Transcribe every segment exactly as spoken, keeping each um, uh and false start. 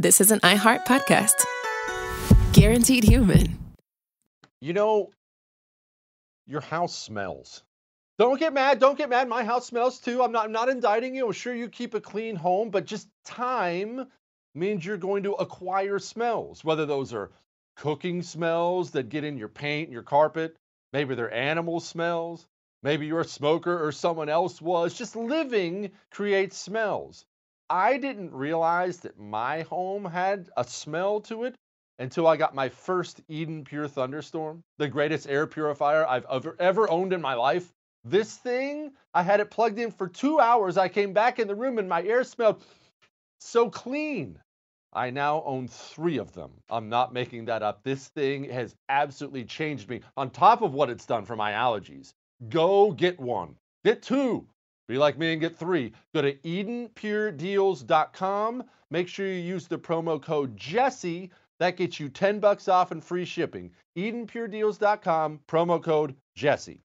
this is an iHeart podcast. Guaranteed human. You know, your house smells. Don't get mad. Don't get mad. My house smells too. I'm not, I'm not indicting you. I'm sure you keep a clean home, but just time means you're going to acquire smells, whether those are cooking smells that get in your paint, your carpet. Maybe they're animal smells. Maybe you're a smoker or someone else was. Just living creates smells. I didn't realize that my home had a smell to it until I got my first Eden Pure Thunderstorm, the greatest air purifier I've ever, ever owned in my life. This thing, I had it plugged in for two hours. I came back in the room and my air smelled so clean. I now own three of them. I'm not making that up. This thing has absolutely changed me. On top of what it's done for my allergies, go get one. Get two. Be like me and get three. Go to eden pure deals dot com. Make sure you use the promo code Jesse. That gets you ten bucks off and free shipping. eden pure deals dot com, promo code Jesse.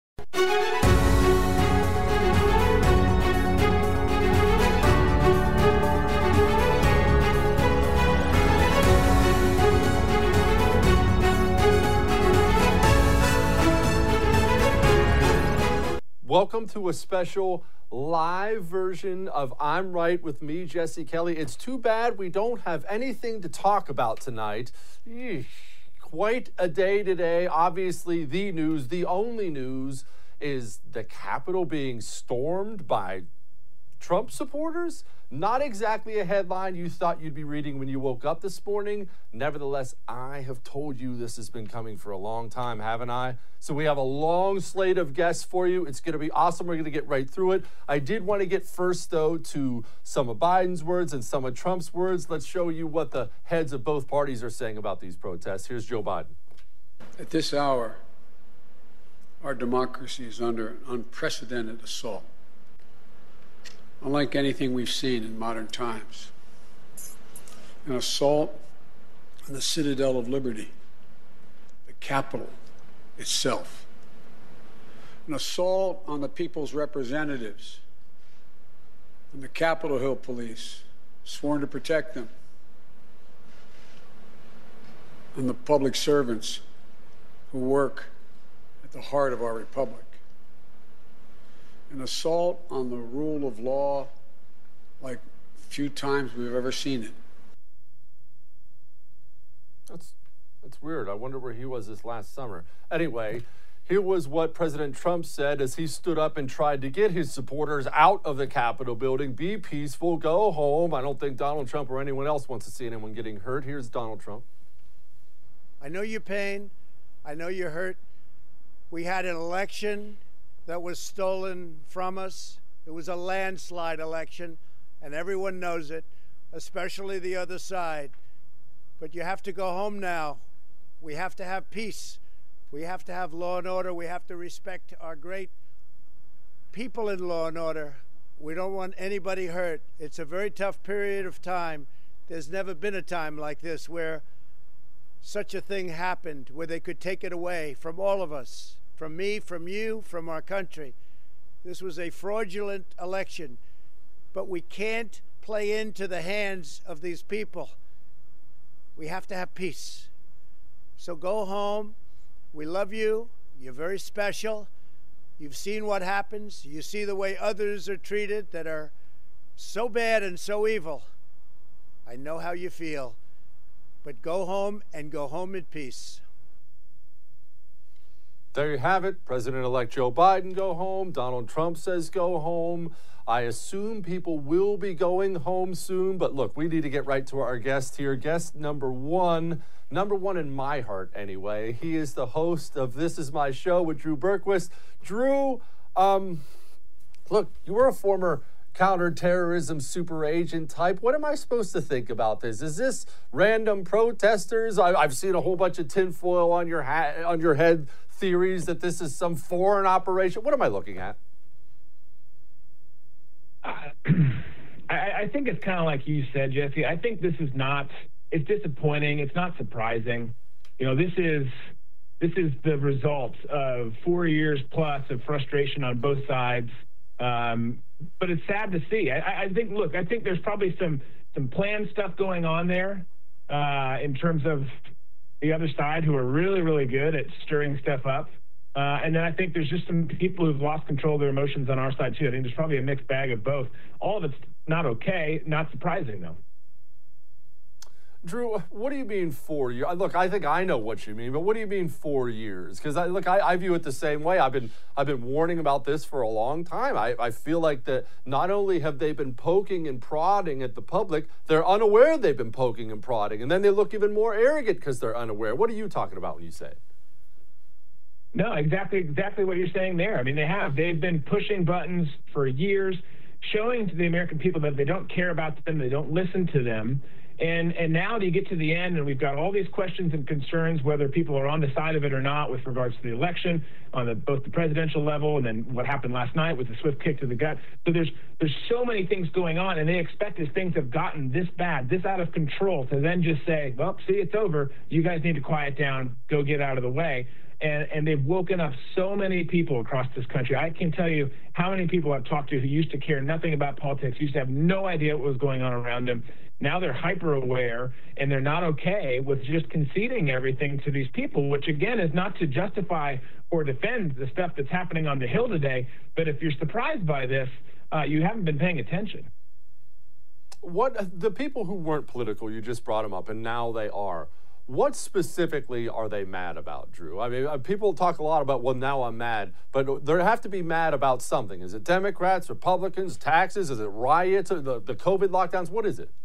Welcome to a special live version of I'm Right with me, Jesse Kelly. It's too bad we don't have anything to talk about tonight. Eesh. Quite a day today. Obviously, the news, the only news, is the Capitol being stormed by Trump supporters. Not exactly a headline you thought you'd be reading when you woke up this morning. Nevertheless, I have told you this has been coming for a long time, haven't I? So we have a long slate of guests for you. It's going to be awesome. We're going to get right through it. I did want to get first, though, to some of Biden's words and some of Trump's words. Let's show you what the heads of both parties are saying about these protests. Here's Joe Biden. At this hour, our democracy is under an unprecedented assault, unlike anything we've seen in modern times. An assault on the citadel of liberty, the Capitol itself. An assault on the people's representatives and the Capitol Hill police, sworn to protect them, and the public servants who work at the heart of our republic. An assault on the rule of law like few times we've ever seen it. That's that's weird. I wonder where he was this last summer. Anyway, here was what President Trump said as he stood up and tried to get his supporters out of the Capitol building. Be peaceful, go home. I don't think Donald Trump or anyone else wants to see anyone getting hurt. Here's Donald Trump. I know your pain. I know you're hurt. We had an election that was stolen from us. It was a landslide election, and everyone knows it, especially the other side. But you have to go home now. We have to have peace. We have to have law and order. We have to respect our great people in law and order. We don't want anybody hurt. It's a very tough period of time. There's never been a time like this where such a thing happened, where they could take it away from all of us. From me, from you, from our country. This was a fraudulent election, but we can't play into the hands of these people. We have to have peace. So go home. We love you. You're very special. You've seen what happens. You see the way others are treated that are so bad and so evil. I know how you feel, but go home and go home in peace. There you have it. President-elect Joe Biden, go home. Donald Trump says go home. I assume people will be going home soon. But look, we need to get right to our guest here. Guest number one, number one in my heart anyway. He is the host of This Is My Show with Drew Berquist. Drew, um, look, you were a former counterterrorism super agent type. What am I supposed to think about this? Is this random protesters? I, I've seen a whole bunch of tinfoil on your hat, on your head, theories that this is some foreign operation. What am I looking at? Uh, I, I think it's kind of like you said, Jesse. I think this is not, it's disappointing. It's not surprising. You know, this is, this is the result of four years plus of frustration on both sides. Um, but it's sad to see. I, I think, look, I think there's probably some some planned stuff going on there uh, in terms of the other side who are really, really good at stirring stuff up. Uh, and then I think there's just some people who've lost control of their emotions on our side, too. I think there's probably a mixed bag of both. All of it's not okay, not surprising, though. Drew, what do you mean four years? Look, I think I know what you mean, but what do you mean four years? Because I look, I, I view it the same way. I've been I've been warning about this for a long time. I, I feel like that not only have they been poking and prodding at the public, they're unaware they've been poking and prodding, and then they look even more arrogant because they're unaware. What are you talking about when you say it? No, exactly, exactly what you're saying there. I mean, they have. They've been pushing buttons for years, showing to the American people that they don't care about them, they don't listen to them. And and now you get to the end, and we've got all these questions and concerns, whether people are on the side of it or not, with regards to the election, on the, both the presidential level, and then what happened last night with the swift kick to the gut. So there's there's so many things going on, and they expect as things have gotten this bad, this out of control, to then just say, well, see, it's over. You guys need to quiet down, go get out of the way. And, and they've woken up so many people across this country. I can tell you how many people I've talked to who used to care nothing about politics, used to have no idea what was going on around them. Now they're hyper aware, and they're not okay with just conceding everything to these people, which, again, is not to justify or defend the stuff that's happening on the Hill today. But if you're surprised by this, uh, you haven't been paying attention. What the people who weren't political, you just brought them up, and now they are. What specifically are they mad about, Drew? I mean, people talk a lot about, well, now I'm mad, but they have to be mad about something. Is it Democrats, Republicans, taxes? Is it riots, the, the COVID lockdowns? What is it?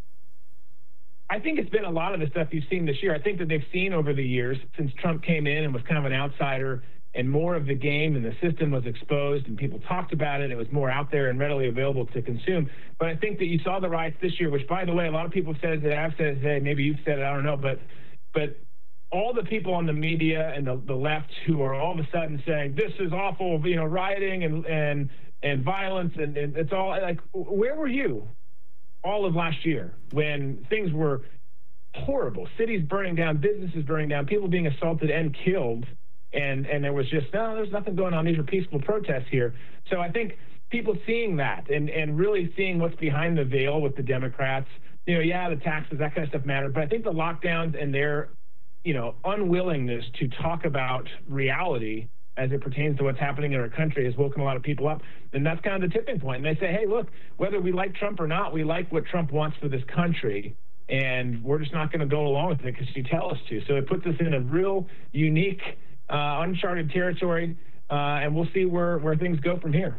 I think it's been a lot of the stuff you've seen this year. I think that they've seen over the years, since Trump came in and was kind of an outsider, and more of the game and the system was exposed and people talked about it. It was more out there and readily available to consume. But I think that you saw the riots this year, which, by the way, a lot of people said that I've said, hey, maybe you've said it, I don't know. But but all the people on the media and the, the left who are all of a sudden saying, this is awful, you know, rioting and and, and violence, and, and it's all like, where were you all of last year when things were horrible? Cities burning down, businesses burning down, people being assaulted and killed. And and there was just, no, there's nothing going on. These are peaceful protests here. So I think people seeing that and, and really seeing what's behind the veil with the Democrats, you know, yeah, the taxes, that kind of stuff mattered. But I think the lockdowns and their, you know, unwillingness to talk about reality as it pertains to what's happening in our country has woken a lot of people up. And that's kind of the tipping point. And they say, hey, look, whether we like Trump or not, we like what Trump wants for this country. And we're just not going to go along with it because you tell us to. So it puts us in a real unique Uh, uncharted territory, uh, and we'll see where, where things go from here.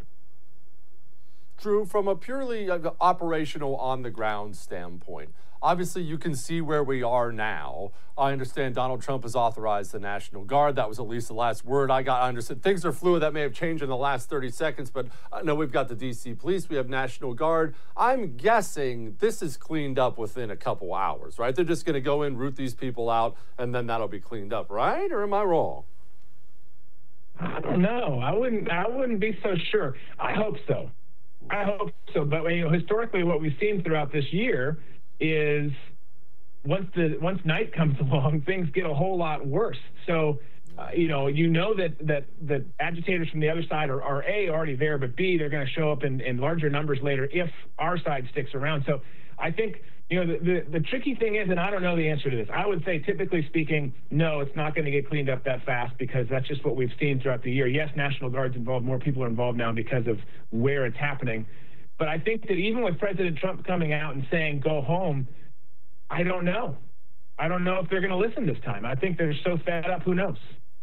Drew, from a purely uh, operational on-the-ground standpoint, obviously you can see where we are now. I understand Donald Trump has authorized the National Guard. That was at least the last word I got. I understand things are fluid. That may have changed in the last thirty seconds, but I know we've got the D C Police. We have National Guard. I'm guessing this is cleaned up within a couple hours, right? They're just going to go in, root these people out, and then that'll be cleaned up, right? Or am I wrong? I don't know. I wouldn't. I wouldn't be so sure. I hope so. I hope so. But you know, historically, what we've seen throughout this year is once the once night comes along, things get a whole lot worse. So, uh, you know, you know that that that agitators from the other side are, are A, already there, but B, they're going to show up in, in larger numbers later if our side sticks around. So, I think. You know, the, the, the tricky thing is, and I don't know the answer to this, I would say, typically speaking, no, it's not going to get cleaned up that fast because that's just what we've seen throughout the year. Yes, National Guard's involved. More people are involved now because of where it's happening. But I think that even with President Trump coming out and saying, go home, I don't know. I don't know if they're going to listen this time. I think they're so fed up, who knows?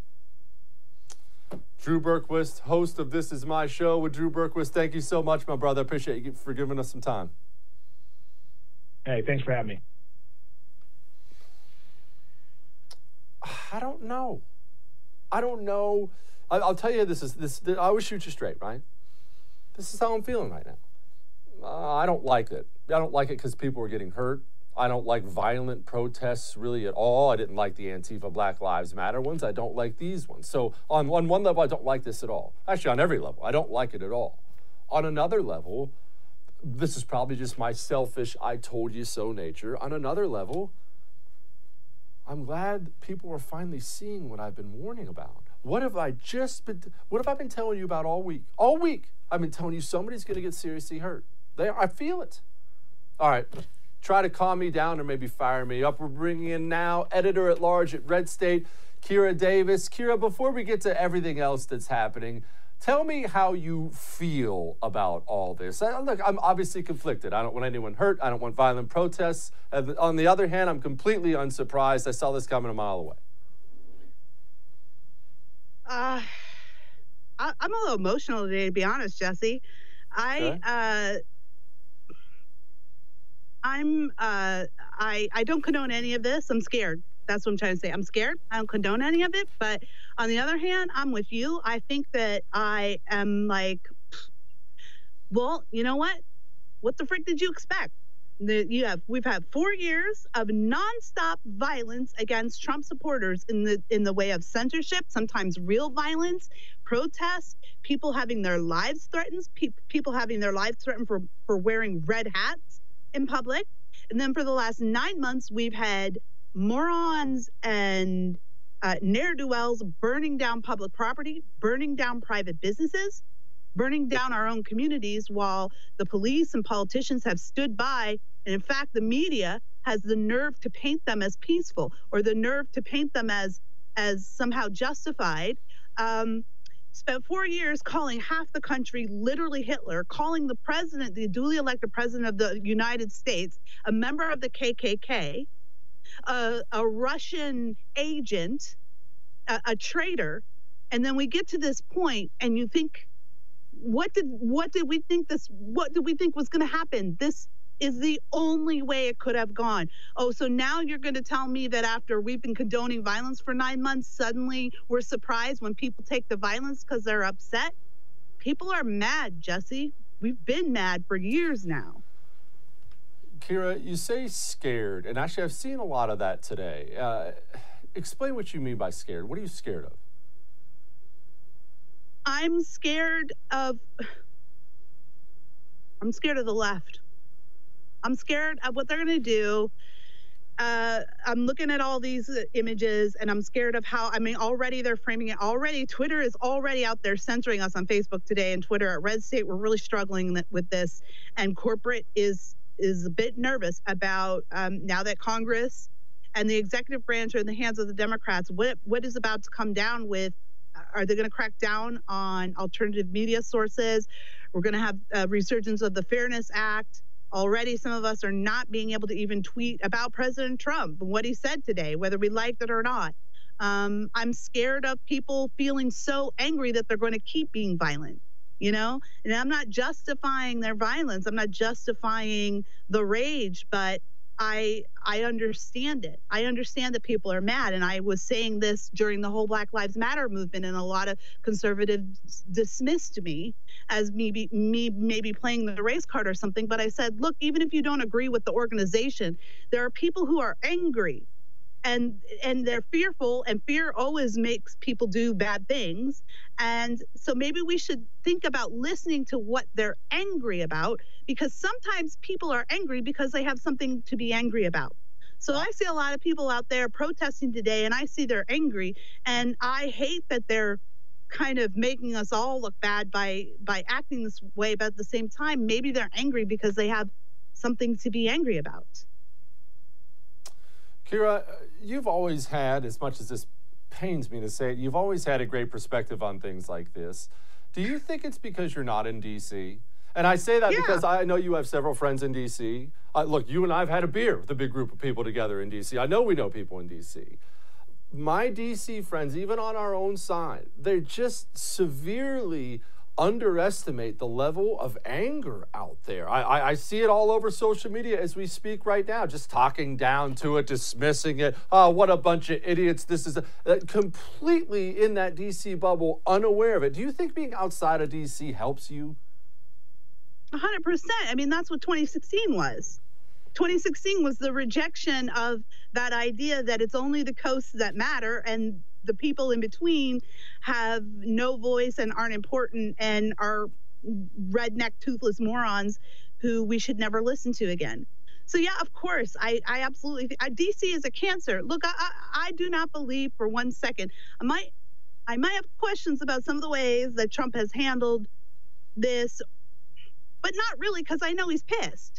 Drew Berquist, host of This Is My Show with Drew Berquist. Thank you so much, my brother. Appreciate you for giving us some time. Hey, thanks for having me. I don't know. I don't know. I, I'll tell you, this is this. I always shoot you straight, right? This is how I'm feeling right now. Uh, I don't like it. I don't like it because people are getting hurt. I don't like violent protests really at all. I didn't like the Antifa Black Lives Matter ones. I don't like these ones. So on, on one level, I don't like this at all. Actually, on every level, I don't like it at all. On another level, this is probably just my selfish, I told you so nature. On another level, I'm glad people are finally seeing what I've been warning about. What have I just been, what have I been telling you about all week? All week, I've been telling you somebody's going to get seriously hurt. They, I feel it. All right. Try to calm me down or maybe fire me up. We're bringing in now editor-at-large at Red State, Kira Davis. Kira, before we get to everything else that's happening, tell me how you feel about all this. I, look, I'm obviously conflicted. I don't want anyone hurt. I don't want violent protests. Uh, on the other hand, I'm completely unsurprised. I saw this coming a mile away. Uh, I, I'm a little emotional today, to be honest, Jesse. I, Okay. uh, I'm, uh, I, I don't condone any of this. I'm scared. That's what I'm trying to say. I'm scared. I don't condone any of it. But on the other hand, I'm with you. I think that I am like, well, you know what? What the frick did you expect? The, you have we've had four years of nonstop violence against Trump supporters in the in the way of censorship, sometimes real violence, protests, people having their lives threatened, pe- people having their lives threatened for, for wearing red hats in public. And then for the last nine months, we've had morons and uh, ne'er-do-wells burning down public property, burning down private businesses, burning down our own communities while the police and politicians have stood by. And in fact, the media has the nerve to paint them as peaceful or the nerve to paint them as as somehow justified. Um, spent four years calling half the country literally Hitler, calling the president, the duly elected president of the United States, a member of the K K K, a, a Russian agent, a, a traitor. And then we get to this point and you think, what did what did we think this what did we think was going to happen? This is the only way it could have gone. Oh, so now you're going to tell me that after we've been condoning violence for nine months, suddenly we're surprised when people take the violence because they're upset? People are mad, Jesse. We've been mad for years now. Kira, you say scared, and actually I've seen a lot of that today. Uh, explain what you mean by scared. What are you scared of? I'm scared of, I'm scared of the left. I'm scared of what they're going to do. Uh, I'm looking at all these images and I'm scared of how, I mean, already they're framing it already. Twitter is already out there censoring us on Facebook today and Twitter at Red State. We're really struggling with this. And corporate is, is a bit nervous about um, now that Congress and the executive branch are in the hands of the Democrats, what what is about to come down with. Are they going to crack down on alternative media sources? We're going to have a resurgence of the Fairness Act. Already, some of us are not being able to even tweet about President Trump and what he said today, whether we liked it or not. Um, I'm scared of people feeling so angry that they're going to keep being violent, you know? And I'm not justifying their violence. I'm not justifying the rage, but I I understand it. I understand that people are mad. And I was saying this during the whole Black Lives Matter movement, and a lot of conservatives dismissed me as maybe me maybe playing the race card or something. But I said, look, even if you don't agree with the organization, there are people who are angry and and they're fearful, and fear always makes people do bad things. And so maybe we should think about listening to what they're angry about, because sometimes people are angry because they have something to be angry about. So I see a lot of people out there protesting today, and I see they're angry, and I hate that they're kind of making us all look bad by by acting this way. But at the same time, maybe they're angry because they have something to be angry about. Kira, you've always had, as much as this pains me to say it, you've always had a great perspective on things like this. Do you think it's because you're not in D C? And I say that Yeah. because I know you have several friends in D C. Uh, look, you and I have had a beer with a big group of people together in D C. I know we know people in D C. My D C friends, even on our own side, they just severely underestimate the level of anger out there. I, I, I see it all over social media as we speak right now, just talking down to it, dismissing it. Oh, what a bunch of idiots. This is a, uh, completely in that D C bubble, unaware of it. Do you think being outside of D C helps you? one hundred percent. I mean, that's what twenty sixteen was. twenty sixteen was the rejection of that idea that it's only the coasts that matter and the people in between have no voice and aren't important and are redneck, toothless morons who we should never listen to again. So yeah, of course, I, I absolutely think, I, D C is a cancer. Look, I, I, I do not believe for one second. I might, I might have questions about some of the ways that Trump has handled this, but not really, because I know he's pissed.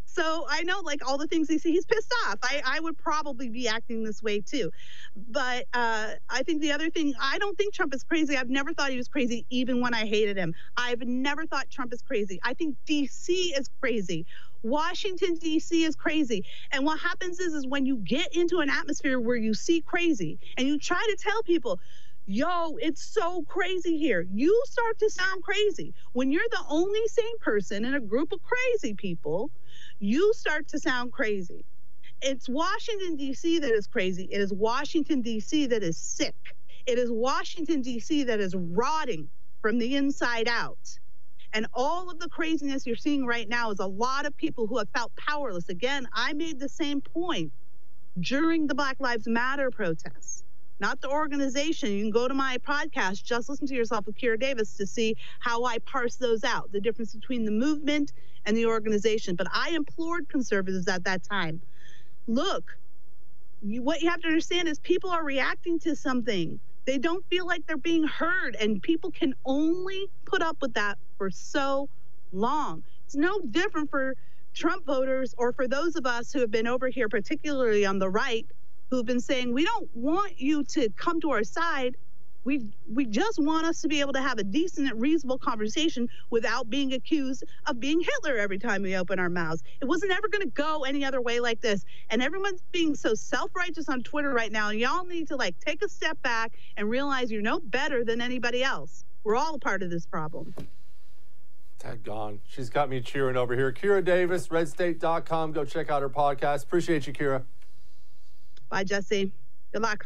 So I know, like, all the things he see, he's pissed off. I, I would probably be acting this way too. But uh, I think the other thing, I don't think Trump is crazy. I've never thought he was crazy, even when I hated him. I've never thought Trump is crazy. I think D C is crazy. Washington, D C is crazy. And what happens is, is when you get into an atmosphere where you see crazy and you try to tell people, yo, it's so crazy here, you start to sound crazy. When you're the only sane person in a group of crazy people, you start to sound crazy. It's Washington, D C that is crazy. It is Washington, D C that is sick. It is Washington, D C that is rotting from the inside out. And all of the craziness you're seeing right now is a lot of people who have felt powerless. Again, I made the same point during the Black Lives Matter protests. Not the organization. You can go to my podcast, Just Listen to Yourself with Kira Davis, to see how I parse those out, the difference between the movement and the organization. But I implored conservatives at that time, look, you, what you have to understand is people are reacting to something. They don't feel like they're being heard, and people can only put up with that for so long. It's no different for Trump voters or for those of us who have been over here, particularly on the right, who've been saying, we don't want you to come to our side. We we just want us to be able to have a decent and reasonable conversation without being accused of being Hitler every time we open our mouths. It wasn't ever going to go any other way like this. And everyone's being so self-righteous on Twitter right now. And y'all need to, like, take a step back and realize you're no better than anybody else. We're all a part of this problem. Tag gone. She's got me cheering over here. Kira Davis, red state dot com. Go check out her podcast. Appreciate you, Kira. Bye, Jesse. Good luck.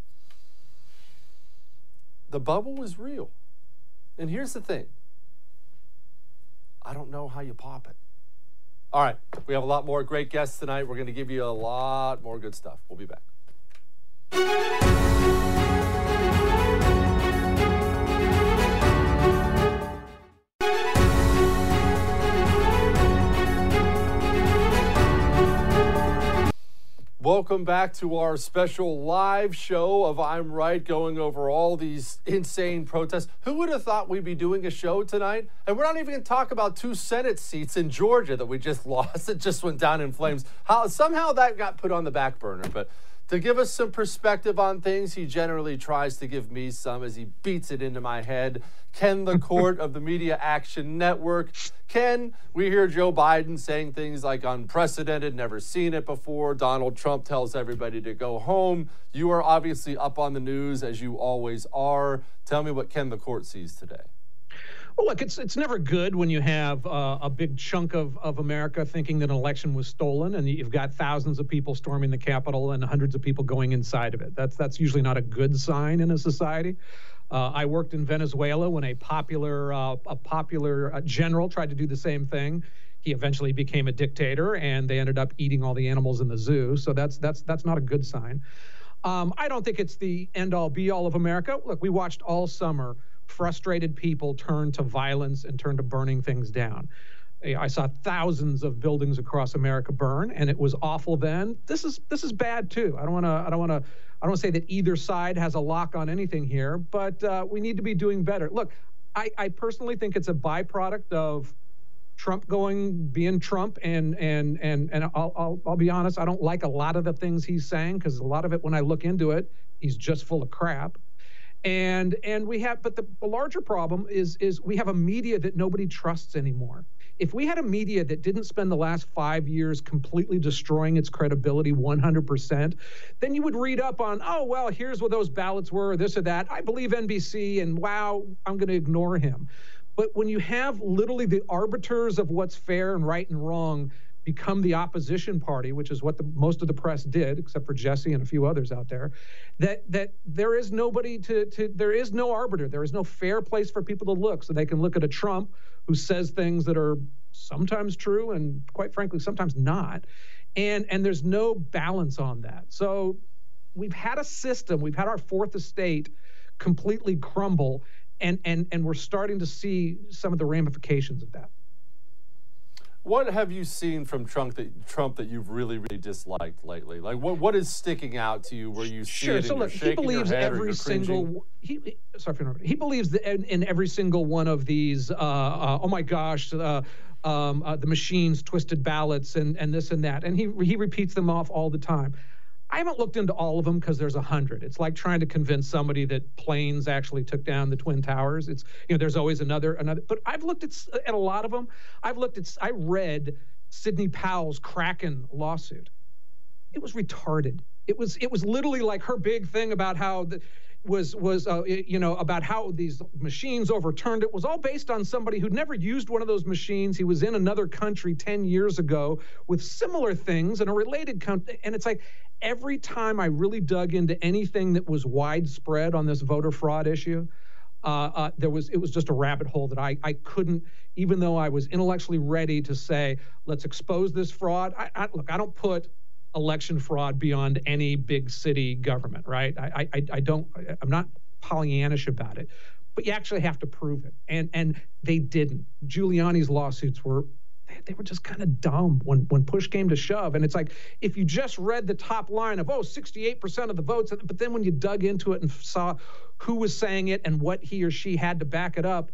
The bubble was real. And here's the thing. I don't know how you pop it. All right. We have a lot more great guests tonight. We're going to give you a lot more good stuff. We'll be back. Welcome back to our special live show of I'm Right, going over all these insane protests. Who would have thought we'd be doing a show tonight? And we're not even going to talk about two Senate seats in Georgia that we just lost. It just went down in flames. How somehow that got put on the back burner. But to give us some perspective on things, he generally tries to give me some as he beats it into my head. Ken LaCourt of the Media Action Network. Ken, we hear Joe Biden saying things like unprecedented, never seen it before. Donald Trump tells everybody to go home. You are obviously up on the news, as you always are. Tell me what Ken LaCourt sees today. Well, look, it's it's never good when you have uh, a big chunk of, of America thinking that an election was stolen, and you've got thousands of people storming the Capitol and hundreds of people going inside of it. That's that's usually not a good sign in a society. Uh, I worked in Venezuela when a popular uh, a popular uh, general tried to do the same thing. He eventually became a dictator, and they ended up eating all the animals in the zoo. So that's that's that's not a good sign. Um, I don't think it's the end-all, be-all of America. Look, we watched all summer frustrated people turn to violence and turn to burning things down. I saw thousands of buildings across America burn, and it was awful then. This is this is bad too. I don't want to I don't want to I don't want to say that either side has a lock on anything here, but uh, we need to be doing better. Look, I, I personally think it's a byproduct of Trump going being Trump, and and and and I'll I'll, I'll be honest, I don't like a lot of the things he's saying, because a lot of it, when I look into it, he's just full of crap. And and we have, but the, the larger problem is is we have a media that nobody trusts anymore. If we had a media that didn't spend the last five years completely destroying its credibility one hundred percent, then you would read up on, oh, well, here's what those ballots were, or this or that. I believe N B C, and wow, I'm going to ignore him. But when you have literally the arbiters of what's fair and right and wrong become the opposition party, which is what the, most of the press did, except for Jesse and a few others out there, that that there is nobody to, to there is no arbiter. There is no fair place for people to look, so they can look at a Trump who says things that are sometimes true and, quite frankly, sometimes not. And, and there's no balance on that. So we've had a system, we've had our fourth estate completely crumble, and, and, and we're starting to see some of the ramifications of that. What have you seen from Trump that Trump that you've really, really disliked lately? Like, what what is sticking out to you where you see sure. it so and look, you're shaking he believes your head every or you're single he, sorry for interrupting. He believes that in, in every single one of these. Uh, uh, oh my gosh, uh, um, uh, the machines twisted ballots and and this and that, and he he repeats them off all the time. I haven't looked into all of them because there's a hundred. It's like trying to convince somebody that planes actually took down the Twin Towers. It's, you know, there's always another, another, but I've looked at, at a lot of them. I've looked at, I read Sidney Powell's Kraken lawsuit. It was retarded. It was, it was literally like her big thing about how the, was, was uh, you know, about how these machines overturned it was all based on somebody who'd never used one of those machines. He was in another country ten years ago with similar things and a related country. And it's like, every time I really dug into anything that was widespread on this voter fraud issue, uh, uh, there was it was just a rabbit hole that I, I couldn't, even though I was intellectually ready to say, let's expose this fraud. I, I, look, I don't put election fraud beyond any big city government, right? I, I, I don't, I'm not Pollyannish about it, but you actually have to prove it. And, and they didn't. Giuliani's lawsuits were, they were just kind of dumb when, when push came to shove. And it's like, if you just read the top line of, oh, sixty-eight percent of the votes, but then when you dug into it and saw who was saying it and what he or she had to back it up,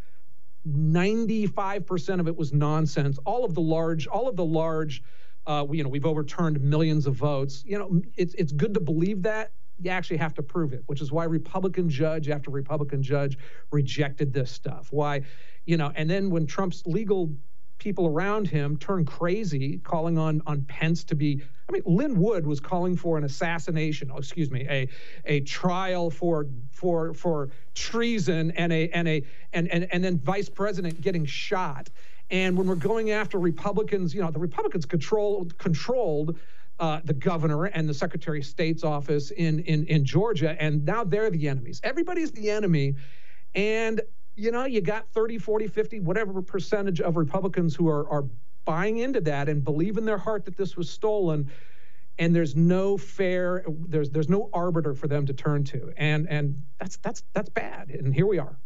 ninety-five percent of it was nonsense. All of the large, all of the large, uh, we, you know, we've overturned millions of votes. You know, it's it's good to believe that. You actually have to prove it, which is why Republican judge after Republican judge rejected this stuff. Why, you know, and then when Trump's legal people around him turned crazy, calling on on Pence to be, I mean, Lynn Wood was calling for an assassination, oh, excuse me, a a trial for for for treason and a and a and and, and then Vice President getting shot. And when we're going after Republicans, you know, the Republicans control controlled uh, the governor and the Secretary of State's office in in in Georgia, and now they're the enemies. Everybody's the enemy, and you know, you got thirty, forty, fifty, whatever percentage of Republicans who are, are buying into that and believe in their heart that this was stolen. And there's no fair, there's there's no arbiter for them to turn to. And and that's that's that's bad. And here we are.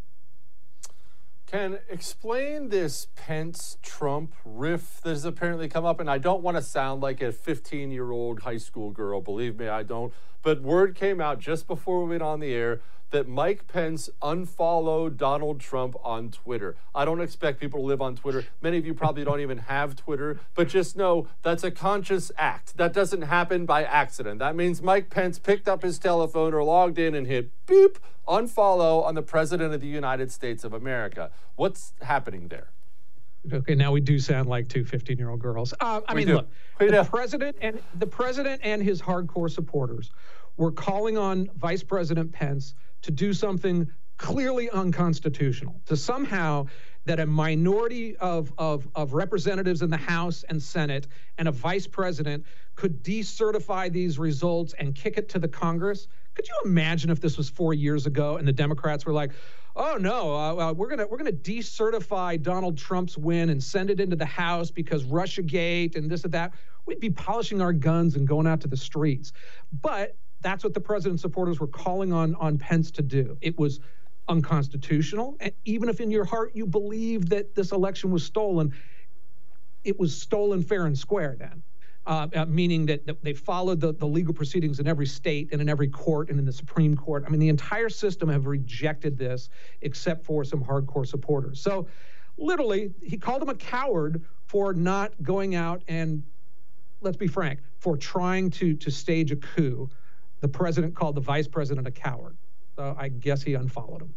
Ken, explain this Pence-Trump riff that has apparently come up. And I don't want to sound like a fifteen-year-old high school girl. Believe me, I don't. But word came out just before we went on the air that Mike Pence unfollowed Donald Trump on Twitter. I don't expect people to live on Twitter. Many of you probably don't even have Twitter, but just know that's a conscious act. That doesn't happen by accident. That means Mike Pence picked up his telephone or logged in and hit beep, unfollow on the President of the United States of America. What's happening there? Okay, now we do sound like two fifteen-year-old girls. Uh, I we mean, do. look, we the do. president and the president and his hardcore supporters were calling on Vice President Pence to do something clearly unconstitutional, to somehow that a minority of, of, of representatives in the House and Senate and a vice president could decertify these results and kick it to the Congress. Could you imagine if this was four years ago and the Democrats were like, oh no, uh, uh, we're gonna we're gonna decertify Donald Trump's win and send it into the House because Russiagate and this and that? We'd be polishing our guns and going out to the streets. But that's what the president's supporters were calling on on Pence to do. It was unconstitutional. And even if in your heart you believe that this election was stolen, it was stolen fair and square then, uh, uh, meaning that, that they followed the, the legal proceedings in every state and in every court and in the Supreme Court. I mean, the entire system have rejected this except for some hardcore supporters. So literally, he called him a coward for not going out and, let's be frank, for trying to to stage a coup. The president called the vice president a coward. So I guess he unfollowed him.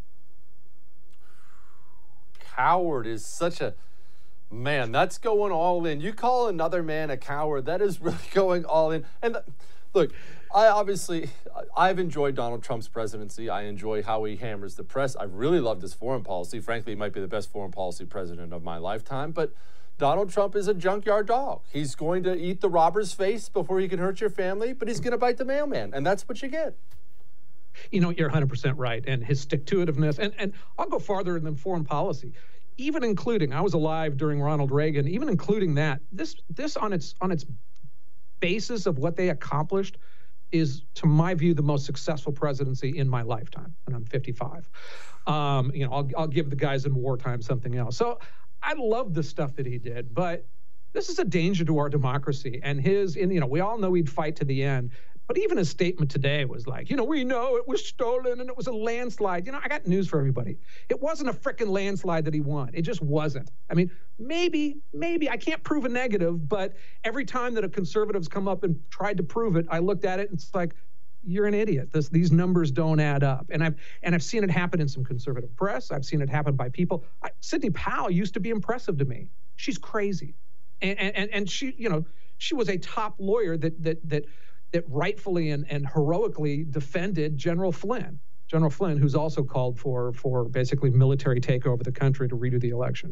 Coward is such a, man, that's going all in. You call another man a coward, that is really going all in. And the, look, I obviously, I've enjoyed Donald Trump's presidency. I enjoy how he hammers the press. I've really loved his foreign policy. Frankly, he might be the best foreign policy president of my lifetime. But Donald Trump is a junkyard dog. He's going to eat the robber's face before he can hurt your family, but he's going to bite the mailman, and that's what you get. You know, you're one hundred percent right, and his stick-to-itiveness, and, and I'll go farther than foreign policy, even including, I was alive during Ronald Reagan, even including that, this this on its on its basis of what they accomplished is, to my view, the most successful presidency in my lifetime, and I'm fifty-five. Um, you know, I'll, I'll give the guys in wartime something else. So I love the stuff that he did, but this is a danger to our democracy. And his, and, you know, we all know he'd fight to the end. But even his statement today was like, you know, we know it was stolen and it was a landslide. You know, I got news for everybody. It wasn't a frickin' landslide that he won. It just wasn't. I mean, maybe, maybe, I can't prove a negative, but every time that a conservative's come up and tried to prove it, I looked at it and it's like, you're an idiot. This, these numbers don't add up. And I've and I've seen it happen in some conservative press. I've seen it happen by people. I, Sidney Powell used to be impressive to me. She's crazy. And, and, and she, you know, she was a top lawyer that, that, that, that rightfully and, and heroically defended General Flynn. General Flynn, who's also called for for basically military takeover of the country to redo the election.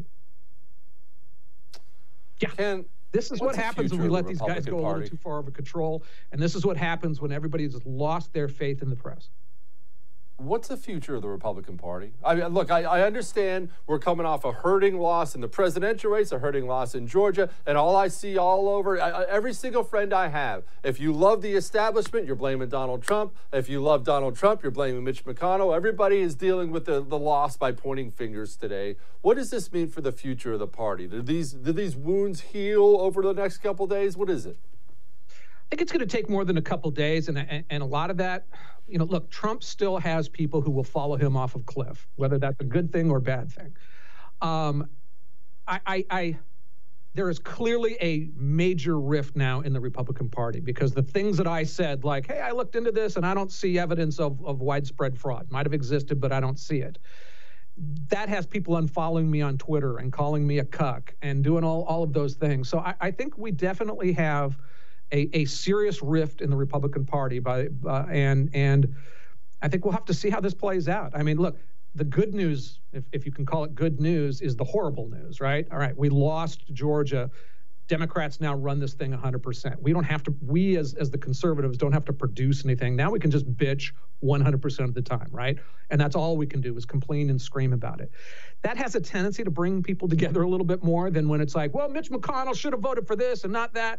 Yeah, Ken, this is what happens when we let these guys go a little too far over control, and this is what happens when everybody's lost their faith in the press. What's the future of the Republican Party? I mean, look, I, I understand we're coming off a hurting loss in the presidential race, a hurting loss in Georgia, and all I see all over, I, I, every single friend I have, if you love the establishment, you're blaming Donald Trump. If you love Donald Trump, you're blaming Mitch McConnell. Everybody is dealing with the, the loss by pointing fingers today. What does this mean for the future of the party? Do these, do these wounds heal over the next couple days? What is it? I think it's going to take more than a couple days, and, and and a lot of that, you know, look, Trump still has people who will follow him off of cliff, whether that's a good thing or a bad thing. Um, I, I, I, there is clearly a major rift now in the Republican Party because the things that I said, like, hey, I looked into this and I don't see evidence of, of widespread fraud. Might have existed, but I don't see it. That has people unfollowing me on Twitter and calling me a cuck and doing all, all of those things. So I, I think we definitely have A, a serious rift in the Republican Party, by uh, and and I think we'll have to see how this plays out. I mean, look, the good news, if, if you can call it good news, is the horrible news, right? All right, we lost Georgia. Democrats now run this thing one hundred percent. We don't have to, we as, as the conservatives don't have to produce anything. Now we can just bitch one hundred percent of the time, right? And that's all we can do is complain and scream about it. That has a tendency to bring people together a little bit more than when it's like, well, Mitch McConnell should have voted for this and not that.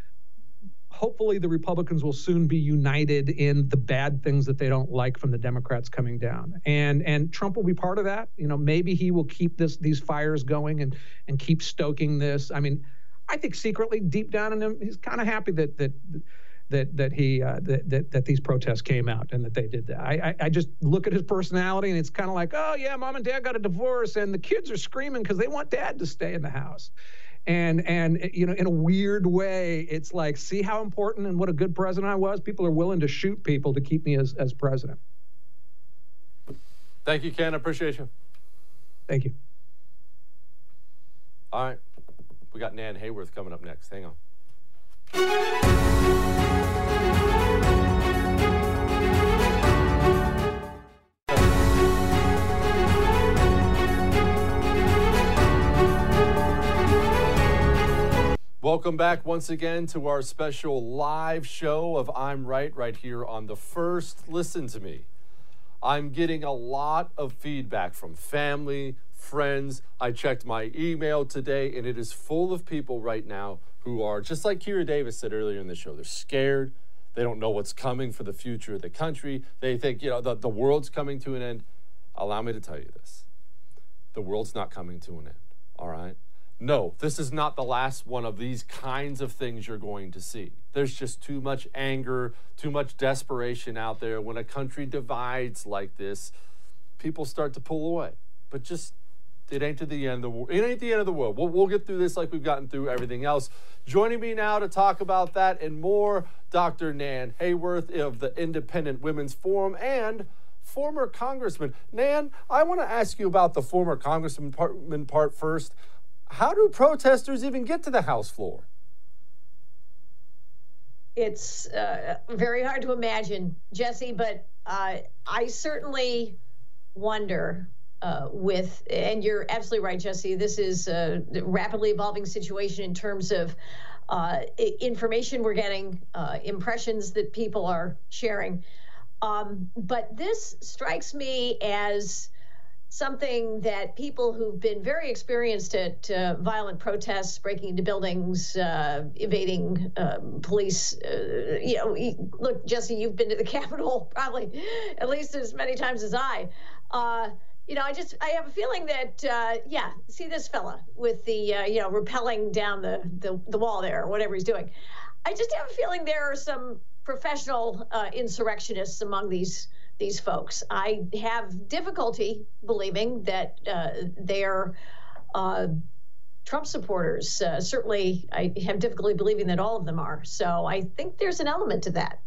Hopefully the Republicans will soon be united in the bad things that they don't like from the Democrats coming down. And and Trump will be part of that. You know, maybe he will keep this these fires going and and keep stoking this. I mean, I think secretly deep down in him, he's kind of happy that that that that he uh, that, that that these protests came out and that they did that. I, I I just look at his personality and it's kind of like, oh yeah, mom and dad got a divorce and the kids are screaming because they want dad to stay in the house. And, and you know, in a weird way, it's like, see how important and what a good president I was? People are willing to shoot people to keep me as, as president. Thank you, Ken. I appreciate you. Thank you. All right. We got Nan Hayworth coming up next. Hang on. Welcome back once again to our special live show of I'm Right, right here on The First. Listen to me. I'm getting a lot of feedback from family, friends. I checked my email today, and it is full of people right now who are, just like Kira Davis said earlier in the show, they're scared. They don't know what's coming for the future of the country. They think, you know, the, the world's coming to an end. Allow me to tell you this. The world's not coming to an end, all right? No, this is not the last one of these kinds of things you're going to see. There's just too much anger, too much desperation out there. When a country divides like this, people start to pull away. But just, it ain't to the end of the world. It ain't the end of the world. We'll, we'll get through this like we've gotten through everything else. Joining me now to talk about that and more, Doctor Nan Hayworth of the Independent Women's Forum and former Congressman. Nan, I want to ask you about the former Congressman part, part first. How do protesters even get to the House floor? It's uh, very hard to imagine, Jesse, but uh, I certainly wonder uh, with, and you're absolutely right, Jesse, this is a rapidly evolving situation in terms of uh, information we're getting, uh, impressions that people are sharing. Um, but this strikes me as something that people who've been very experienced at uh, violent protests, breaking into buildings, uh, evading um, police, uh, you know, look, Jesse, you've been to the Capitol probably at least as many times as I. Uh, you know, I just, I have a feeling that, uh, yeah, see this fella with the, uh, you know, rappelling down the, the, the wall there, or whatever he's doing. I just have a feeling there are some professional uh, insurrectionists among these these folks. I have difficulty believing that uh, they're uh, Trump supporters. Uh, certainly, I have difficulty believing that all of them are. So I think there's an element to that.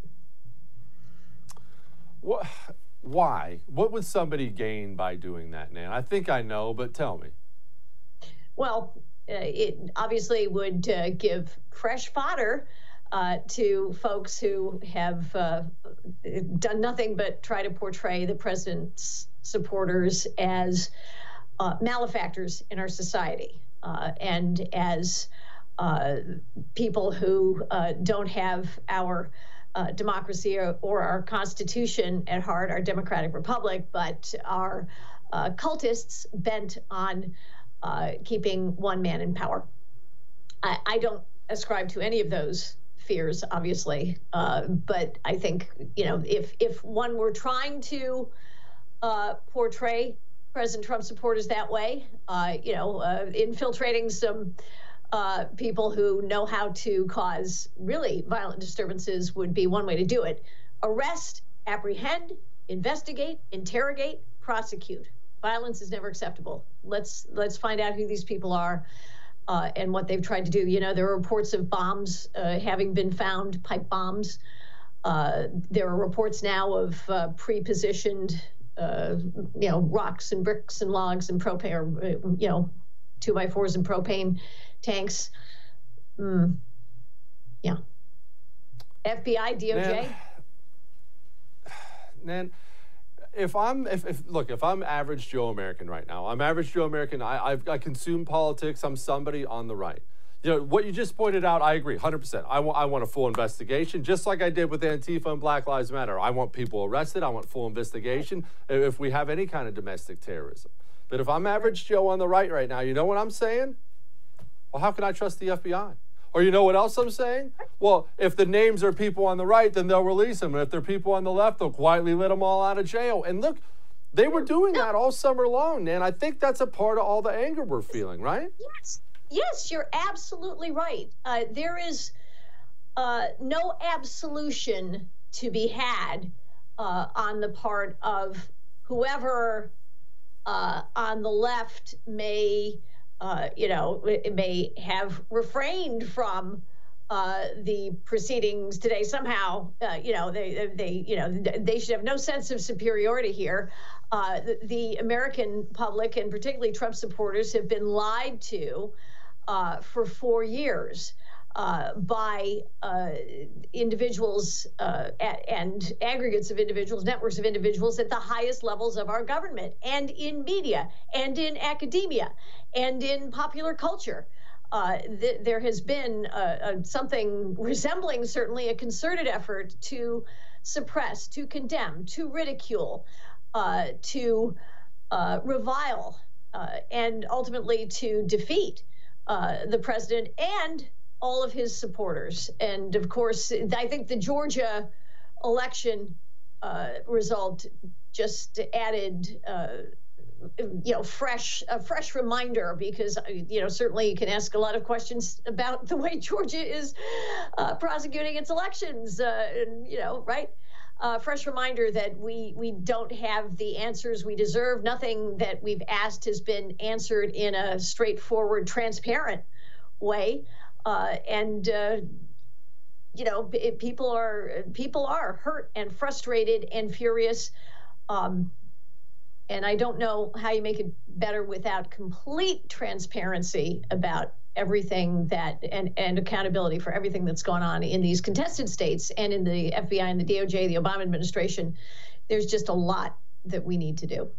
What? Why? What would somebody gain by doing that, Nan? I think I know, but tell me. Well, uh, it obviously would uh, give fresh fodder uh, to folks who have uh, done nothing but try to portray the president's supporters as uh, malefactors in our society uh, and as uh, people who uh, don't have our Uh, democracy or, or our Constitution at heart, our democratic republic, but are uh, cultists bent on uh, keeping one man in power. I, I don't ascribe to any of those fears, obviously, uh, but I think, you know, if if one were trying to uh, portray President Trump supporters that way, uh, you know, uh, infiltrating some Uh, people who know how to cause really violent disturbances would be one way to do it. Arrest, apprehend, investigate, interrogate, prosecute. Violence is never acceptable. Let's let's find out who these people are uh, and what they've tried to do. You know, there are reports of bombs uh, having been found, pipe bombs. Uh, there are reports now of uh, pre-positioned, uh, you know, rocks and bricks and logs and propane, or, you know, two by fours and propane tanks. Mm. Yeah. F B I, D O J. Nan, Nan if I'm, if, if look, if I'm average Joe American right now, I'm average Joe American. I, I've, I consume politics. I'm somebody on the right. You know, what you just pointed out, I agree, one hundred percent. I want, I want a full investigation, just like I did with Antifa and Black Lives Matter. I want people arrested. I want full investigation if we have any kind of domestic terrorism. But if I'm average Joe on the right right now, you know what I'm saying? Well, how can I trust the F B I? Or you know what else I'm saying? Well, if the names are people on the right, then they'll release them. And if they're people on the left, they'll quietly let them all out of jail. And look, they were doing that all summer long, and I think that's a part of all the anger we're feeling, right? Yes, yes, you're absolutely right. Uh, there is uh, no absolution to be had uh, on the part of whoever uh, on the left may... Uh, you know, it may have refrained from uh, the proceedings today. Somehow, uh, you know, they, they, you know, they should have no sense of superiority here. Uh, the, the American public, and particularly Trump supporters, have been lied to uh, for four years uh, by uh, individuals uh, at, and aggregates of individuals, networks of individuals at the highest levels of our government, and in media, and in academia, and in popular culture. Uh, th- there has been uh, uh, something resembling certainly a concerted effort to suppress, to condemn, to ridicule, uh, to uh, revile, uh, and ultimately to defeat uh, the president and all of his supporters. And of course, I think the Georgia election uh, result just added uh, you know, fresh, a fresh reminder, because, you know, certainly you can ask a lot of questions about the way Georgia is uh, prosecuting its elections, uh, and, you know, right? Uh, fresh reminder that we we don't have the answers we deserve. Nothing that we've asked has been answered in a straightforward, transparent way. Uh, and, uh, you know, it, people are people are hurt and frustrated and furious. Um, And I don't know how you make it better without complete transparency about everything that and, and accountability for everything that's gone on in these contested states and in the F B I and the D O J, the Obama administration. There's just a lot that we need to do.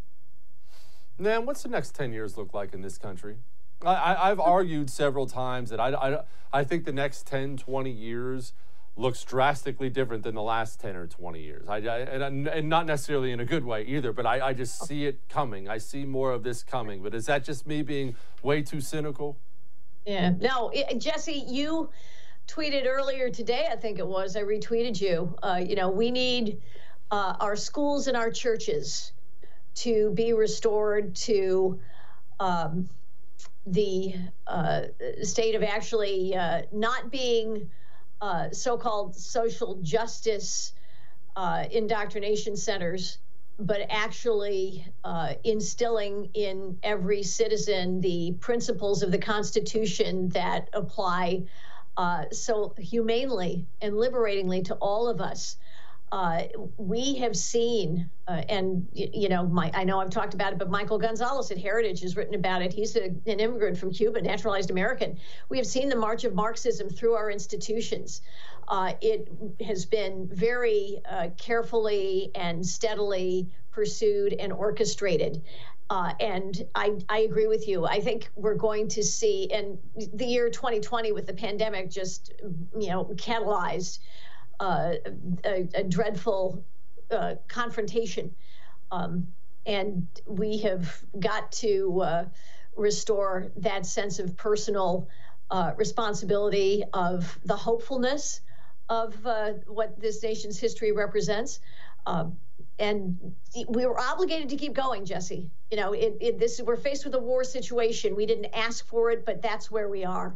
Nan, what's the next ten years look like in this country? I, I, I've argued several times that I, I, I think the next ten, twenty years looks drastically different than the last ten or twenty years. I, I, and, and not necessarily in a good way either, but I, I just see it coming. I see more of this coming. But is that just me being way too cynical? Yeah. No, it, Jesse, you tweeted earlier today, I think it was, I retweeted you. Uh, you know, we need uh, our schools and our churches to be restored to um, the uh, state of actually uh, not being uh, so-called social justice uh, indoctrination centers, but actually uh, instilling in every citizen the principles of the Constitution that apply uh, so humanely and liberatingly to all of us. Uh, we have seen, uh, and you know, my, I know I've talked about it, but Michael Gonzalez at Heritage has written about it. He's a, an immigrant from Cuba, naturalized American. We have seen the march of Marxism through our institutions. Uh, it has been very uh, carefully and steadily pursued and orchestrated. Uh, and I, I agree with you. I think we're going to see, and the year twenty twenty with the pandemic just, you know, catalyzed Uh, a, a dreadful uh, confrontation. Um, and we have got to uh, restore that sense of personal uh, responsibility, of the hopefulness of uh, what this nation's history represents. Uh, and we were obligated to keep going, Jesse. You know, it, it, this we're faced with a war situation. We didn't ask for it, but that's where we are.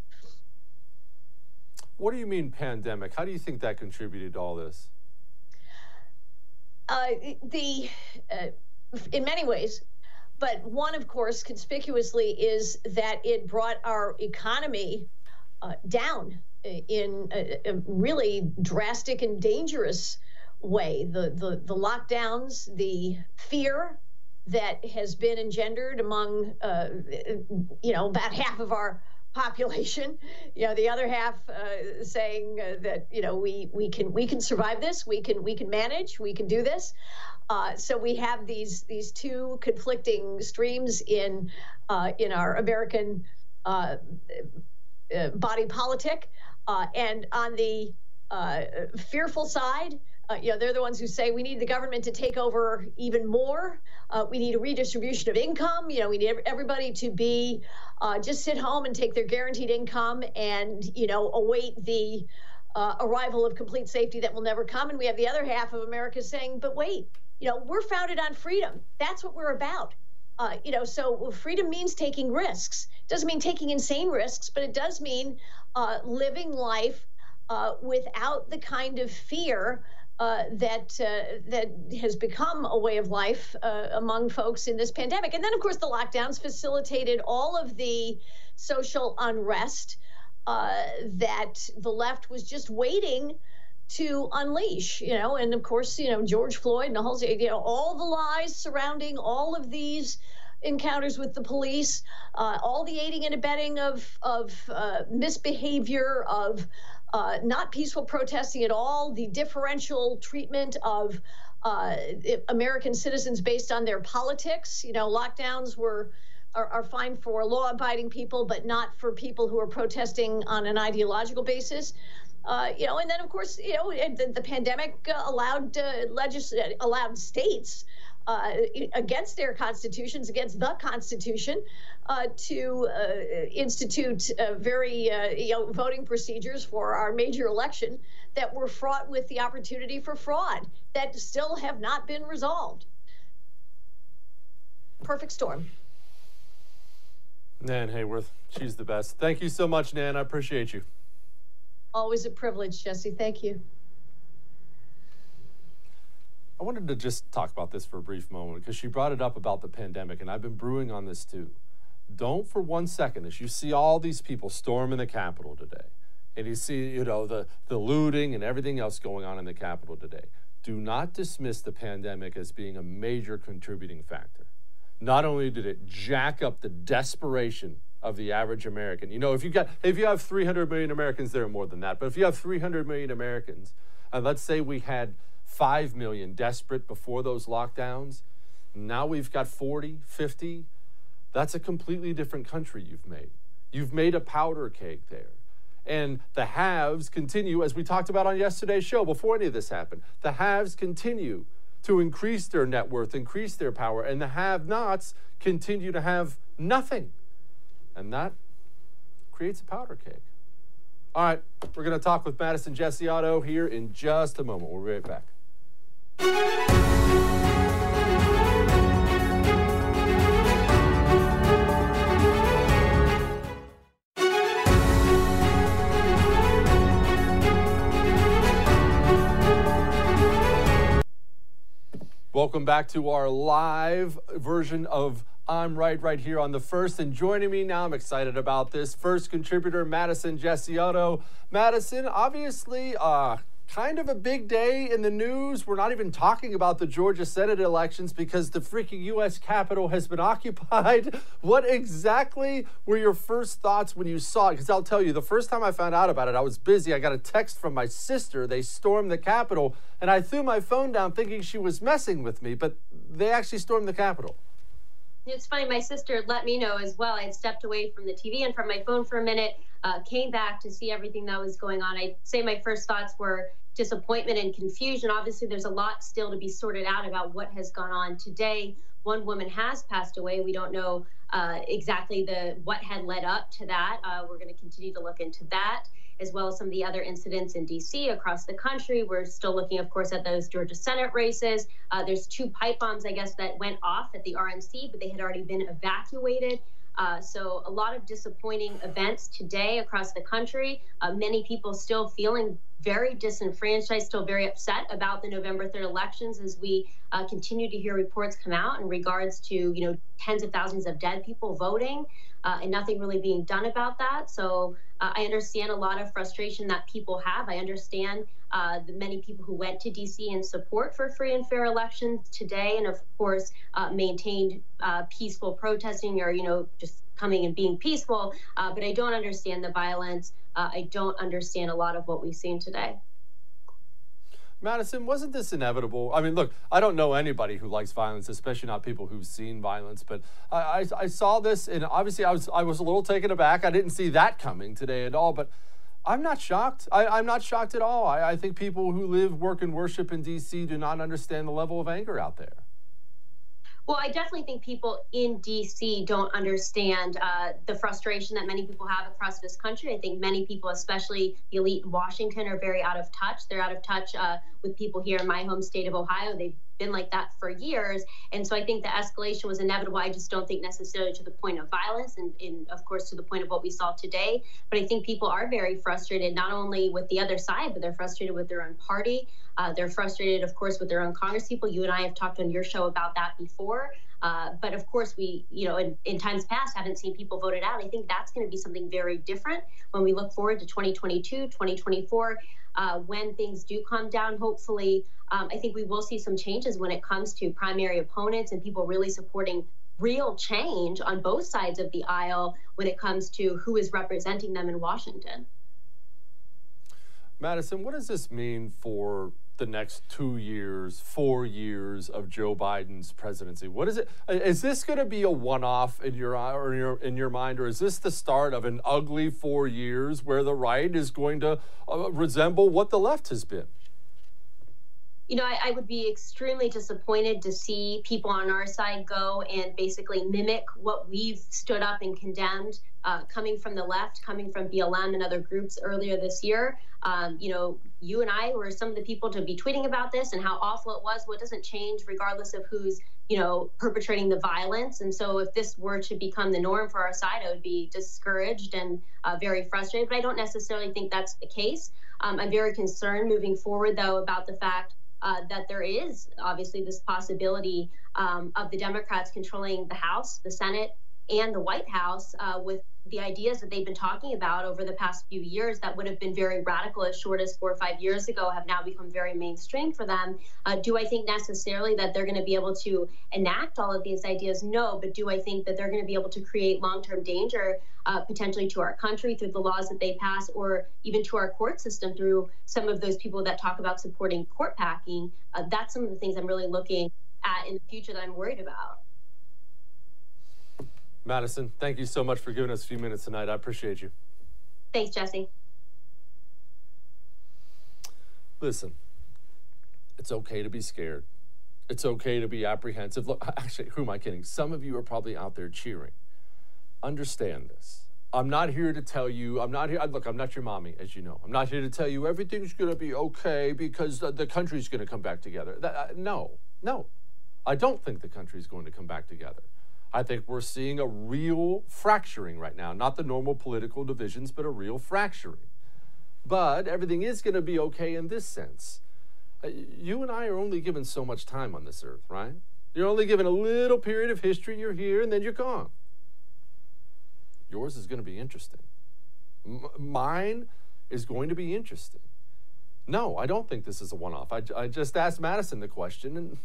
What do you mean pandemic? How do you think that contributed to all this? Uh, the, uh, in many ways, but one, of course, conspicuously is that it brought our economy uh, down in a, a really drastic and dangerous way. The, the, the lockdowns, the fear that has been engendered among, uh, you know, about half of our population, you know, the other half uh, saying uh, that, you know, we we can we can survive this, we can we can manage, we can do this. Uh, so we have these these two conflicting streams in uh, in our American uh, uh, body politic, uh, and on the uh, fearful side. Uh, you know, they're the ones who say we need the government to take over even more. Uh, we need a redistribution of income. You know, we need everybody to be uh, just sit home and take their guaranteed income and, you know, await the uh, arrival of complete safety that will never come. And we have the other half of America saying, but wait, you know, we're founded on freedom. That's what we're about. Uh, you know, so freedom means taking risks. It doesn't mean taking insane risks, but it does mean uh, living life uh, without the kind of fear Uh, that uh, that has become a way of life uh, among folks in this pandemic. And then, of course, the lockdowns facilitated all of the social unrest uh, that the left was just waiting to unleash, you know, and of course, you know, George Floyd and the whole, you know, all the lies surrounding all of these encounters with the police, uh, all the aiding and abetting of, of uh, misbehavior, of Uh, not peaceful protesting at all, the differential treatment of uh, American citizens based on their politics. You know, lockdowns were are, are fine for law-abiding people, but not for people who are protesting on an ideological basis. Uh, you know, and then of course, you know, the, the pandemic uh, allowed uh, legis- allowed states uh, against their constitutions, against the Constitution, uh, to uh, institute uh, very uh, you know, voting procedures for our major election that were fraught with the opportunity for fraud that still have not been resolved. Perfect storm. Nan Hayworth, she's the best. Thank you so much, Nan. I appreciate you. Always a privilege, Jesse. Thank you. I wanted to just talk about this for a brief moment because she brought it up about the pandemic, and I've been brewing on this too. Don't for one second, as you see all these people storming the Capitol today, and you see, you know, the, the looting and everything else going on in the Capitol today, do not dismiss the pandemic as being a major contributing factor. Not only did it jack up the desperation of the average American. You know, if you got if you have three hundred million Americans, there are more than that. But if you have three hundred million Americans, and let's say we had five million desperate before those lockdowns, now we've got forty, fifty. That's a completely different country you've made. You've made a powder keg there. And the haves continue, as we talked about on yesterday's show, before any of this happened, the haves continue to increase their net worth, increase their power, and the have-nots continue to have nothing. And that creates a powder keg. All right, we're going to talk with Madison Gesiotto here in just a moment. We'll be right back. Welcome back to our live version of I'm Right right here on The First. And joining me now, I'm excited about this, First contributor Madison Jessicotto. Madison, obviously, uh, kind of a big day in the news. We're not even talking about the Georgia Senate elections because the freaking U S Capitol has been occupied. What exactly were your first thoughts when you saw it? Because I'll tell you, the first time I found out about it, I was busy. I got a text from my sister. They stormed the Capitol, and I threw my phone down thinking she was messing with me, but they actually stormed the Capitol. It's funny, my sister let me know as well. I had stepped away from the T V and from my phone for a minute, uh, came back to see everything that was going on. I'd say my first thoughts were disappointment and confusion. Obviously, there's a lot still to be sorted out about what has gone on today. One woman has passed away. We don't know uh, exactly the what had led up to that. Uh, we're going to continue to look into that, as well as some of the other incidents in D C across the country. We're still looking, of course, at those Georgia Senate races. Uh, there's two pipe bombs, I guess, that went off at the R N C, but they had already been evacuated. Uh, so a lot of disappointing events today across the country. Uh, many people still feeling very disenfranchised, still very upset about the November third elections as we uh, continue to hear reports come out in regards to, you know, tens of thousands of dead people voting uh, and nothing really being done about that. So uh, I understand a lot of frustration that people have. I understand uh, the many people who went to D C in support for free and fair elections today, and of course uh, maintained uh, peaceful protesting or, you know, just coming and being peaceful. Uh, but I don't understand the violence. Uh, I don't understand a lot of what we've seen today. Madison, wasn't this inevitable? I mean, look, I don't know anybody who likes violence, especially not people who've seen violence, but I, I, I saw this, and obviously I was I was a little taken aback. I didn't see that coming today at all, but I'm not shocked. I, I'm not shocked at all. I, I think people who live, work, and worship in D C do not understand the level of anger out there. Well, I definitely think people in D C don't understand uh, the frustration that many people have across this country. I think many people, especially the elite in Washington, are very out of touch. They're out of touch uh, with people here in my home state of Ohio. They've been like that for years. And so I think the escalation was inevitable. I just don't think necessarily to the point of violence and, and of course, to the point of what we saw today. But I think people are very frustrated, not only with the other side, but they're frustrated with their own party. Uh, they're frustrated, of course, with their own Congress people. You and I have talked on your show about that before. Uh, but of course, we, you know, in, in times past, haven't seen people voted out. I think that's going to be something very different when we look forward to twenty twenty-two, twenty twenty-four, uh, when things do calm down, hopefully. Um, I think we will see some changes when it comes to primary opponents and people really supporting real change on both sides of the aisle when it comes to who is representing them in Washington. Madison, what does this mean for the next two years, four years of Joe Biden's presidency? What is it? Is this going to be a one-off in your or in your in your mind, or is this the start of an ugly four years where the right is going to uh, resemble what the left has been? You know, I, I would be extremely disappointed to see people on our side go and basically mimic what we've stood up and condemned, uh, coming from the left, coming from B L M and other groups earlier this year. Um, you know, you and I were some of the people to be tweeting about this and how awful it was. Well, it doesn't change regardless of who's, you know, perpetrating the violence. And so if this were to become the norm for our side, I would be discouraged and uh, very frustrated. But I don't necessarily think that's the case. Um, I'm very concerned moving forward, though, about the fact Uh, that there is obviously this possibility um, of the Democrats controlling the House, the Senate, and the White House uh, with the ideas that they've been talking about over the past few years that would have been very radical as short as four or five years ago have now become very mainstream for them. Uh, do I think necessarily that they're going to be able to enact all of these ideas? No, but do I think that they're going to be able to create long-term danger uh, potentially to our country through the laws that they pass, or even to our court system through some of those people that talk about supporting court packing? Uh, that's some of the things I'm really looking at in the future that I'm worried about. Madison, thank you so much for giving us a few minutes tonight. I appreciate you. Thanks, Jesse. Listen, it's okay to be scared. It's okay to be apprehensive. Look, actually, who am I kidding? Some of you are probably out there cheering. Understand this. I'm not here to tell you, I'm not here, look, I'm not your mommy, as you know. I'm not here to tell you everything's going to be okay because the, the country's going to come back together. That, uh, no, no. I don't think the country's going to come back together. I think we're seeing a real fracturing right now, not the normal political divisions, but a real fracturing. But everything is going to be okay in this sense. Uh, You and I are only given so much time on this earth, right? You're only given a little period of history. You're here, and then you're gone. Yours is going to be interesting. M- mine is going to be interesting. No, I don't think this is a one-off. I, I just asked Madison the question, and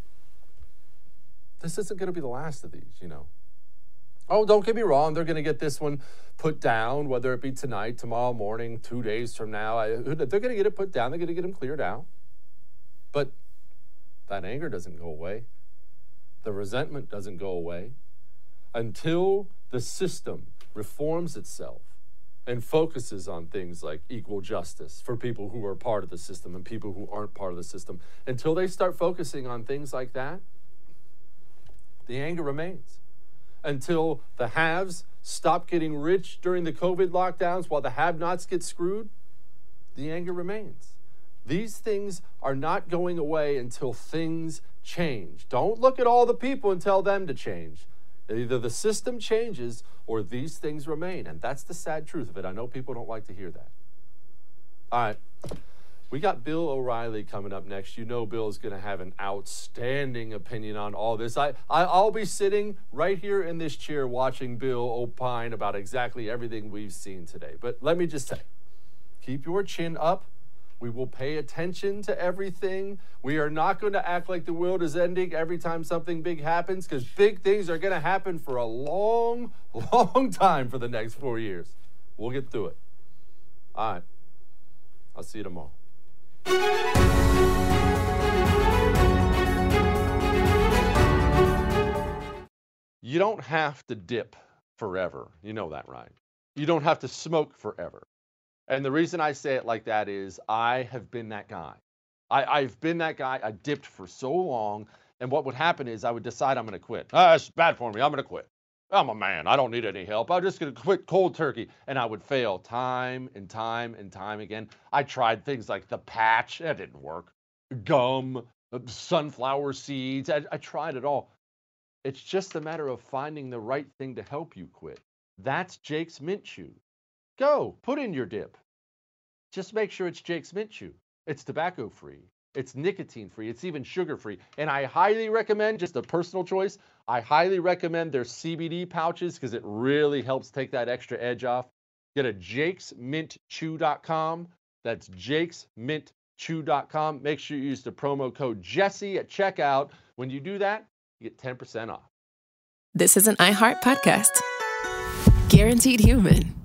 this isn't going to be the last of these, you know. Oh, don't get me wrong. They're going to get this one put down, whether it be tonight, tomorrow morning, two days from now. I, they're going to get it put down. They're going to get them cleared out. But that anger doesn't go away. The resentment doesn't go away until the system reforms itself and focuses on things like equal justice for people who are part of the system and people who aren't part of the system. Until they start focusing on things like that, the anger remains. Until the haves stop getting rich during the COVID lockdowns while the have-nots get screwed, the anger remains. These things are not going away until things change. Don't look at all the people and tell them to change. Either the system changes or these things remain. And that's the sad truth of it. I know people don't like to hear that. All right. We got Bill O'Reilly coming up next. You know Bill's going to have an outstanding opinion on all this. I, I, I'll be sitting right here in this chair watching Bill opine about exactly everything we've seen today. But let me just say, keep your chin up. We will pay attention to everything. We are not going to act like the world is ending every time something big happens, because big things are going to happen for a long, long time for the next four years. We'll get through it. All right. I'll see you tomorrow. You don't have to dip forever. You know that, right? You don't have to smoke forever. And the reason I say it like that is I have been that guy. I, I've been that guy. I dipped for so long. And what would happen is I would decide I'm going to quit. Ah, it's bad for me. I'm going to quit. I'm a man. I don't need any help. I'm just going to quit cold turkey. And I would fail time and time and time again. I tried things like the patch. That didn't work. Gum, sunflower seeds. I, I tried it all. It's just a matter of finding the right thing to help you quit. That's Jake's Mint Chew. Go, put in your dip. Just make sure it's Jake's Mint Chew. It's tobacco-free. It's nicotine-free. It's even sugar-free. And I highly recommend, just a personal choice, I highly recommend their C B D pouches because it really helps take that extra edge off. Get a jakes mint chew dot com. That's jakes mint chew dot com. Make sure you use the promo code Jesse at checkout. When you do that, you get ten percent off. This is an iHeart podcast. Guaranteed Human.